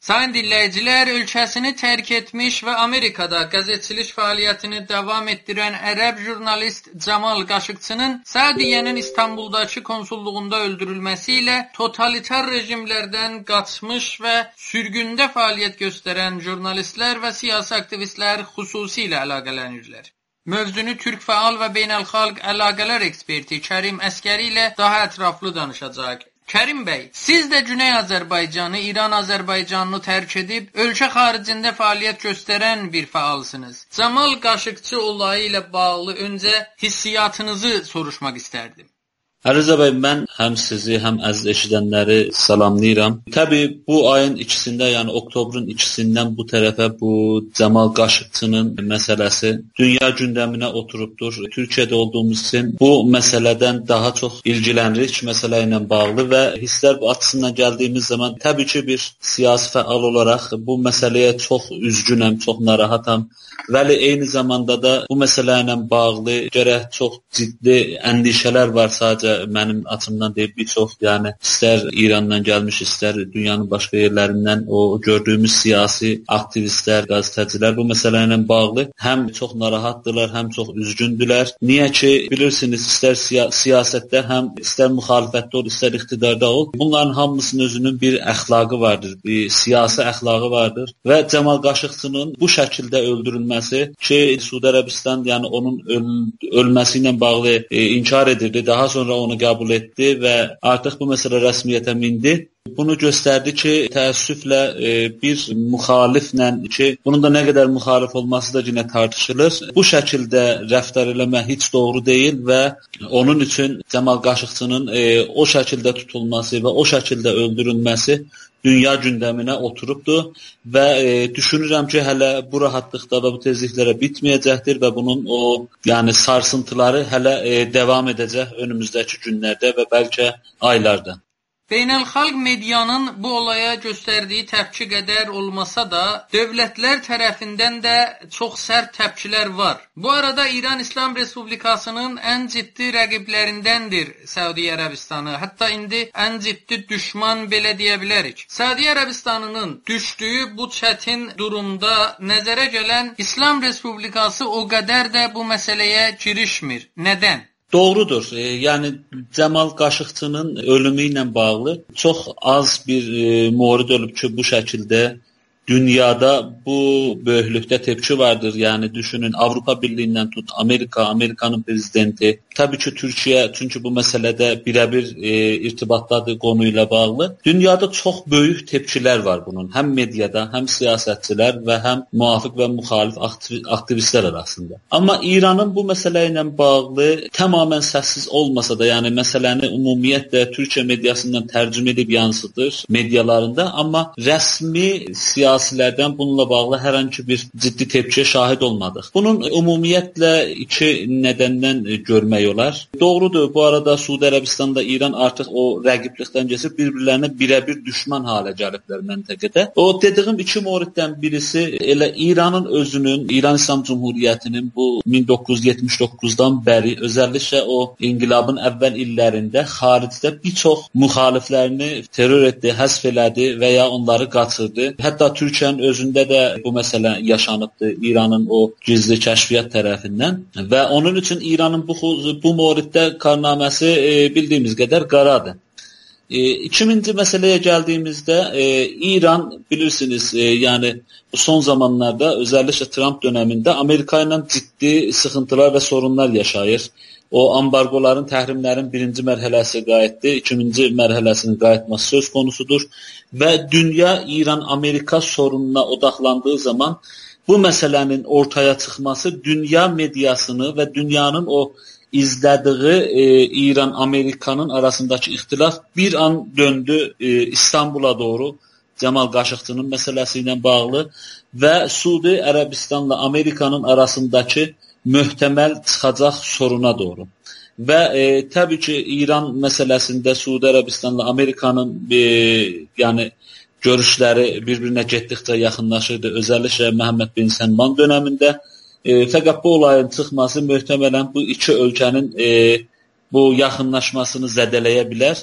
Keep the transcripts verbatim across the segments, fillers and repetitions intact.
Sayın dinləyicilər, ölkəsini tərk etmiş və Amerikada qəzetçilik fəaliyyətini davam etdirən ərəb jurnalist Camal Qaşıqçının Səudiyyənin İstanbuldakı konsulluğunda öldürülməsi ilə totalitar rejimlərdən qaçmış və sürgündə fəaliyyət göstərən jurnalistlər və siyasi aktivistlər xüsusilə əlaqələnirlər. Mövzunu Türk fəal və beynəlxalq əlaqələr eksperti Kərim Əskəri ilə daha ətraflı danışacaq. Kərim bəy, siz də Güney Azərbaycanı, İran Azərbaycanını tərk edib, ölkə xaricində fəaliyyət göstərən bir fəalsınız. Camal Qaşıqçı olayı ilə bağlı öncə hissiyatınızı soruşmaq istərdim. Ərizə bəy, mən həm sizi, həm əziz eşidənləri salamlayıram. Təbii bu ayın ikisində, yəni oktobrun ikisindən bu tərəfə bu Camal Qaşıqçının məsələsi dünya gündəminə oturubdur. Türkiyədə olduğumuz üçün bu məsələdən daha çox ilgilənirik məsələ ilə bağlı və hisslər açısından gəldiyimiz zaman təbii ki bir siyasi fəal olaraq bu məsələyə çox üzgünəm, çox narahatam. Vəli eyni zamanda da bu məsələ ilə bağlı gərək çox ciddi əndişələr var sadəcə mənim açımdan deyib bir çox, yəni istər İrandan gəlmiş, istər dünyanın başqa yerlərindən o gördüyümüz siyasi aktivistlər, qəzetçilər bu məsələ ilə bağlı həm çox narahatdırlar, həm çox üzgündülər. Niyə ki, bilirsiniz, istər siya siyasətdə, həm istər müxalifətdə ol, istər iqtidarda ol, bunların hamısının özünün bir əxlaqı vardır, bir siyasi əxlaqı vardır və Camal Qaşıqçının bu şəkildə öldürülməsi ki, Suudi Ərəbistan yəni onun öl ölməsi ilə bağlı e, inkar edirdi, daha sonra onu qəbul etdi və artıq bu məsələ rəsmiyyətə mindi. Bunu göstərdi ki, təəssüflə e, bir müxaliflə ki, bunun da nə qədər müxalif olması da yine tartışılır. Bu şəkildə rəftar eləmək heç doğru deyil və onun üçün Camal Qaşıqçının e, o şəkildə tutulması və o şəkildə öldürülməsi dünya gündəminə oturubdur və e, düşünürəm ki, hələ bu rahatlıqda və bu tezliklərə bitməyəcəkdir və bunun o yəni sarsıntıları hələ e, davam edəcək önümüzdəki günlərdə və bəlkə aylarda. Beynəlxalq medianın bu olaya göstərdiyi təpki qədər olmasa da, dövlətlər tərəfindən də çox sərt təpkilər var. Bu arada İran İslam Respublikasının ən ciddi rəqiblərindəndir Səudiyyə Ərəbistanı. Hətta indi ən ciddi düşman belə deyə bilərik. Səudiyyə Ərəbistanının düşdüyü bu çətin durumda nəzərə gələn İslam Respublikası o qədər də bu məsələyə girişmir. Nədən? Doğrudur. E, yəni Camal Qaşıqçının ölümü ilə bağlı çox az bir e, morid ölüb ki, bu şəkildə dünyada bu böyüklükdə tepki vardır. Yəni düşünün, Avropa Birliyindən tut Amerika, Amerikanın prezidenti, təbii ki Türkiyə, çünki bu məsələdə birəbir e, irtibatdadır qonu ilə bağlı. Dünyada çox böyük tepkilər var bunun. Həm mediada, həm siyasətçilər və həm müvafiq və müxalif aktivistlər arasında. Amma İranın bu məsələ ilə bağlı tamamilə səssiz olmasa da, yəni məsələni ümumiyyətlə Türkiyə mediasından tərcümə edib yansıdır medialarında, amma rəsmi siyasilərdən bununla bağlı hər hansı bir ciddi tepkiyə şahid olmadıq. Bunun ümumiyyətlə iki nədəndən görmək olar. Doğrudur, bu arada Suudi Ərəbistan'da İran artıq o rəqiblikdən keçib bir-birlərinə birəbir düşman halə gəliblər məntəqədə. O dediyim iki moriddən birisi elə İranın özünün, İran İslam Cumhuriyyətinin bu min doqquz yüz yetmiş doqquzdan bəri, özəlliklə o inqilabın əvvəl illərində xaricdə bir çox müxaliflərini terror etdi, həsf elədi və ya onları qaçırdı. Hətta Türkiyənin özündə də bu məsələ yaşanıbdı İranın o gizli kəşfiyyat tərəfindən və onun üçün İranın bu bu moriddə karnaməsi e, bildiyimiz qədər qaradır. E, ikinci məsələyə gəldiyimizdə e, İran bilirsiniz, e, yəni bu son zamanlarda özəlliklə Trump dövründə Amerika ilə ciddi sıxıntılar və sorunlar yaşayır. O ambargoların, təhrimlərin birinci mərhələsi qayıtdı, ikinci mərhələsinin qayıtması söz konusudur və dünya İran-Amerika sorununa odaqlandığı zaman bu məsələnin ortaya çıxması dünya mediasını və dünyanın o izlədiyi e, İran-Amerikanın arasındakı ixtilaf bir an döndü e, İstanbul'a doğru Camal Qaşıqçının məsələsi ilə bağlı və Suudi Ərəbistanla Amerikanın arasındakı möhtəməl çıxacaq soruna doğru. Və e, təbii ki İran məsələsində Suudi Ərəbistanla Amerikanın e, yəni görüşləri bir-birinə getdikcə yaxınlaşırdı. Özəlliklə Məhəmməd bin Səlman dövründə. E, fəqət bu olayın çıxması möhtəmələn bu iki ölkənin e, bu yaxınlaşmasını zədələyə bilər.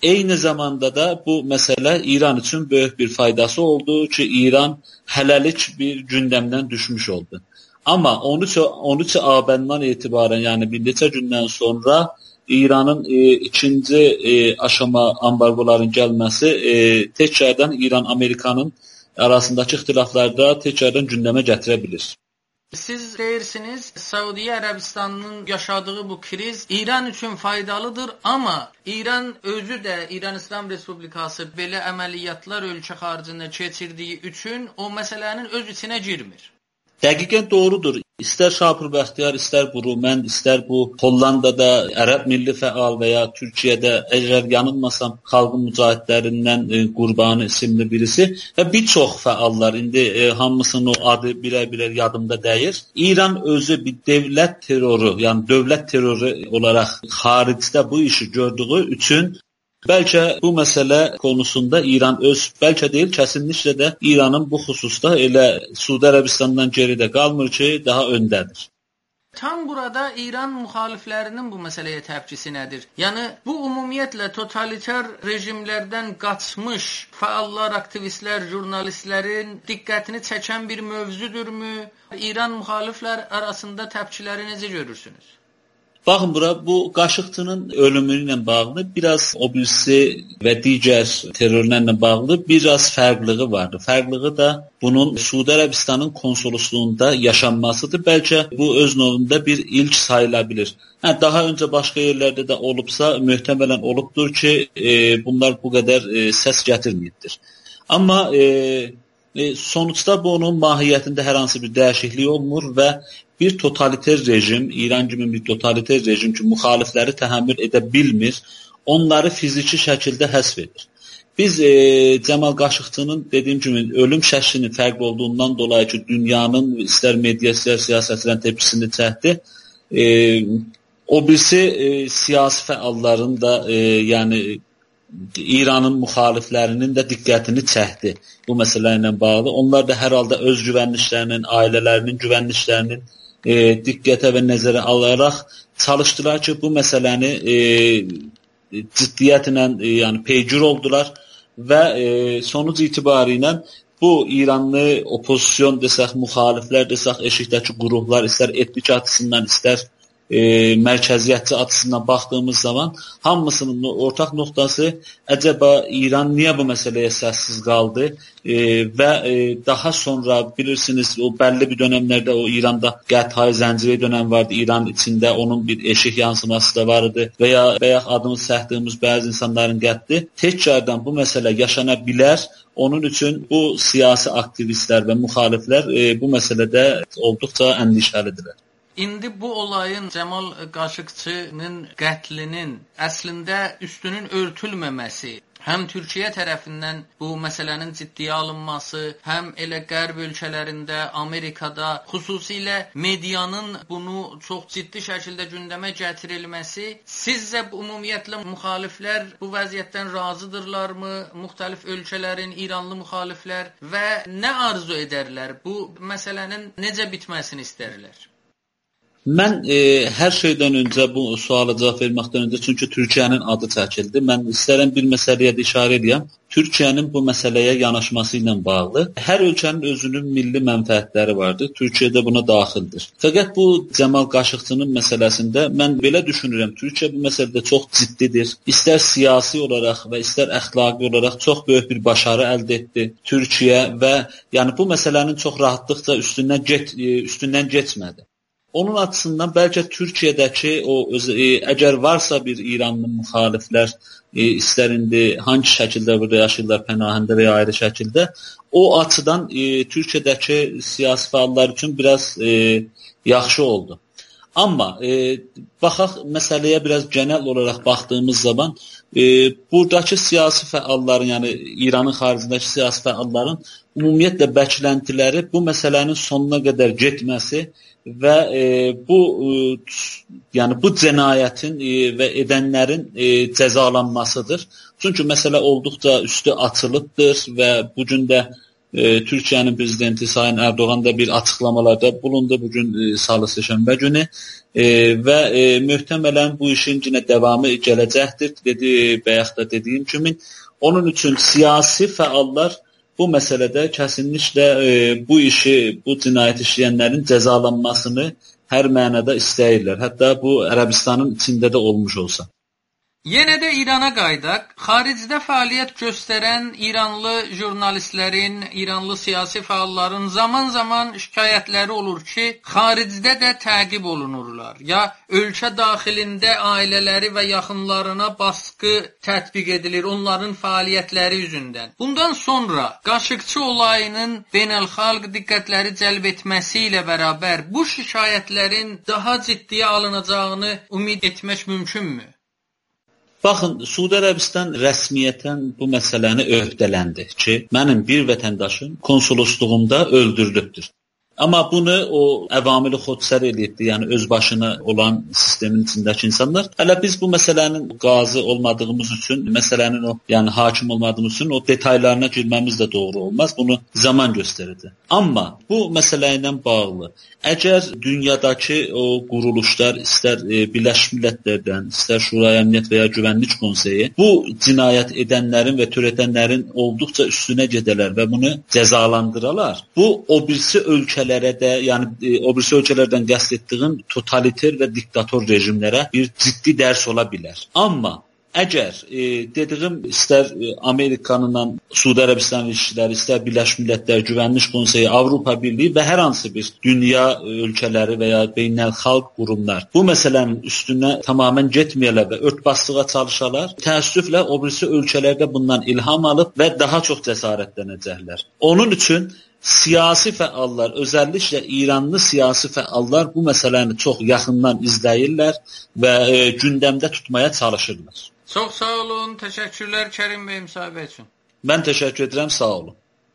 Eyni zamanda da bu məsələ İran üçün böyük bir faydası oldu ki, İran hələlik bir gündəmdən düşmüş oldu. Amma on üç abendan etibarən, yəni bir neçə gündən sonra İranın e, ikinci e, aşama ambargoların gəlməsi e, təkrardan İran-Amerikanın arasındakı ixtilaflarda təkrardan gündəmə gətirə bilir. Siz deyirsiniz, Səudiyyə Ərəbistanının yaşadığı bu kriz İran üçün faydalıdır, amma İran özü də, İran İslam Respublikası belə əməliyyatlar ölkə xaricində keçirdiyi üçün o məsələnin öz içinə girmir. Dəqiqən doğrudur. İstər Şapur Bəxtiyar, istər bu Rumen, istər bu Hollandada Ərəb Milli Fəal və ya Türkiyədə, əgər yanılmasam, xalqın mücahidlərindən e, Qurbanı isimli birisi və bir çox fəallar, indi e, hamısının o adı birər-birər yadımda deyir. İran özü bir dövlət terroru, yəni dövlət terroru olaraq xaricdə bu işi gördüyü üçün bəlkə bu məsələ konusunda İran öz, bəlkə deyil, kəsinliklə də İranın bu xüsusda elə Suudi Ərəbistandan geridə qalmır ki, daha öndədir. Tam burada İran müxaliflərinin bu məsələyə təpkisi nədir? Yəni, bu ümumiyyətlə totalitar rejimlərdən qaçmış fəallar, aktivistlər, jurnalistlərin diqqətini çəkən bir mövzudurmu? İran müxaliflər arasında təpkiləri necə görürsünüz? Baxın bura, bu Qaşıqçının ölümü ilə bağlı biraz o birisi və digər terrorlarla bağlı biraz fərqlığı vardı. Fərqlığı da bunun Suudi Ərəbistanın konsolosluğunda yaşanmasıdır. Bəlkə bu öz növündə bir ilk sayıla bilir. Hə, daha öncə başqa yerlərdə də olubsa, möhtəmələn olubdur ki, e, bunlar bu qədər e, səs gətirməyibdir. Amma e, e, sonuçda bunun mahiyyətində hər hansı bir dəyişiklik olmur və bir totaliter rejim, İran kimi bir totaliter rejim ki, müxalifləri təhəmmül edə bilmir, onları fiziki şəkildə həsf edir. Biz e, Cəmal Qaşıqçının dediyim kimi ölüm şəklinin fərqli olduğundan dolayı ki, dünyanın istər media, istər siyasətçilərin tepkisini çəkdi. E, o birisi e, siyasi fəalların da, e, yəni İranın müxaliflərinin də diqqətini çəkdi bu məsələ ilə bağlı. Onlar da hər halda öz güvənliklərinin, ailələrinin güvənliklərinin E, diqqətə və nəzərə alaraq çalışdılar ki, bu məsələni e, ciddiyyətlə e, yəni peygir oldular və e, sonuc itibarıyla bu İranlı opozisyon desək, müxaliflər desək, eşikdəki qruplar, istər etnik açısından, istər e, mərkəziyyətçi açısından baxdığımız zaman hamısının ortaq nöqtəsi əcəba İran niyə bu məsələyə səssiz qaldı e, və e, daha sonra bilirsiniz o bəlli bir dönəmlərdə o İranda Qəthai zənciri dönəm vardı. İran içində onun bir eşik yansıması da vardı və ya bayaq adını səhdiyimiz bəzi insanların qətli təkrardan bu məsələ yaşana bilər. Onun üçün bu siyasi aktivistlər və müxaliflər e, bu məsələdə olduqca əndişəlidirlər. İndi bu olayın Cəmal Qaşıqçının qətlinin əslində üstünün örtülməməsi, həm Türkiyə tərəfindən bu məsələnin ciddiyə alınması, həm elə qərb ölkələrində, Amerikada, xüsusilə medianın bunu çox ciddi şəkildə gündəmə gətirilməsi, sizcə ümumiyyətlə müxaliflər bu vəziyyətdən razıdırlarmı? Müxtəlif ölkələrin İranlı müxaliflər və nə arzu edərlər? Bu məsələnin necə bitməsini istərlər? Mən e, hər şeydən öncə bu suala cavab verməkdən öncə, çünki Türkiyənin adı çəkildi, mən istərəm bir məsələyə də işarə edəyəm. Türkiyənin bu məsələyə yanaşması ilə bağlı hər ölkənin özünün milli mənfəətləri vardır. Türkiyə də buna daxildir. Fəqət bu Cəmal Qaşıqçının məsələsində mən belə düşünürəm, Türkiyə bu məsələdə çox ciddidir. İstər siyasi olaraq və istər əxlaqi olaraq çox böyük bir başarı əldə etdi Türkiyə və yəni bu məsələnin çox rahatlıqca üstündən get, üstündən keçmədi. Onun açısından bəlkə Türkiyədəki o öz, e, əgər varsa bir İranlı müxaliflər, e, istər indi hangi şəkildə burada yaşayırlar, pənahəndə və ya ayrı şəkildə, o açıdan e, Türkiyədəki siyasi fəallar üçün biraz e, yaxşı oldu. Amma e, baxaq məsələyə biraz genel olaraq baxdığımız zaman e, buradakı siyasi fəalların, yəni İranın xaricindəki siyasi fəalların ümumiyyətlə bəkləntiləri bu məsələnin sonuna qədər getməsi və e, bu e, yəni bu cinayətin e, və edənlərin e, cəzalanmasıdır. Çünki məsələ olduqca üstü açılıbdır və bu gün də e, Türkiyənin prezidenti Sayın Erdoğan da bir açıqlamalarda bulundu bugün e, Salı Səhşənbə günü e, və e, möhtəmələn bu işin yenə davamı gələcəkdir. Dedi, bayaq da dediyim kimi, onun üçün siyasi fəallar bu məsələdə kəsinliklə e, bu işi, bu cinayət işləyənlərin cəzalanmasını hər mənada istəyirlər. Hətta bu Ərəbistanın içində də olmuş olsa. Yenə də İrana qaydaq. Xaricdə fəaliyyət göstərən İranlı jurnalistlərin, İranlı siyasi fəalların zaman-zaman şikayətləri olur ki, xaricdə də təqib olunurlar. Ya ölkə daxilində ailələri və yaxınlarına baskı tətbiq edilir onların fəaliyyətləri üzündən. Bundan sonra Qaşıqçı olayının beynəlxalq diqqətləri cəlb etməsi ilə bərabər bu şikayətlərin daha ciddiyə alınacağını ümid etmək mümkünmü? Baxın, Suudi Ərəbistan rəsmiyyətən bu məsələni öhdələndi ki, mənim bir vətəndaşım konsolosluğumda öldürülübdür. Amma bunu o əvamili xodsər eləyibdi, yəni öz başına olan sistemin içindəki insanlar. Hələ biz bu məsələnin qazı olmadığımız üçün, məsələnin o, yəni hakim olmadığımız üçün o detaylarına girməmiz də doğru olmaz. Bunu zaman göstərirdi. Amma bu məsələ ilə bağlı, əgər dünyadakı o quruluşlar, istər e, Birləşmiş Millətlərdən, istər Şuraya Əmniyyət və ya Güvənlik Konseyi bu cinayət edənlərin və törədənlərin olduqca üstünə gedələr və bunu cəzalandıralar, bu o birisi ölkələrə də, yəni e, o birisi ölkələrdən qəsd etdiyim totaliter və diktator rejimlərə bir ciddi dərs ola bilər. Amma əgər e, dediyim istər e, Amerikanın Suudi Ərəbistan ilişkiləri, istər Birləşmiş Millətlər, Güvənlik Konseyi, Avropa Birliyi və hər hansı bir dünya ölkələri və ya beynəlxalq qurumlar bu məsələnin üstünə tamamilə getməyələr və örtbaslığa çalışarlar, təəssüflə o birisi ölkələrdə bundan ilham alıb və daha çox cəsarətlənəcəklər. Onun üçün siyasi fəallar, özəlliklə İranlı siyasi fəallar bu məsələni çox yaxından izləyirlər və e, gündəmdə tutmaya çalışırlar. Çox sağ olun, təşəkkürlər Kərim bəy müsahibə üçün. Mən təşəkkür edirəm, sağ olun.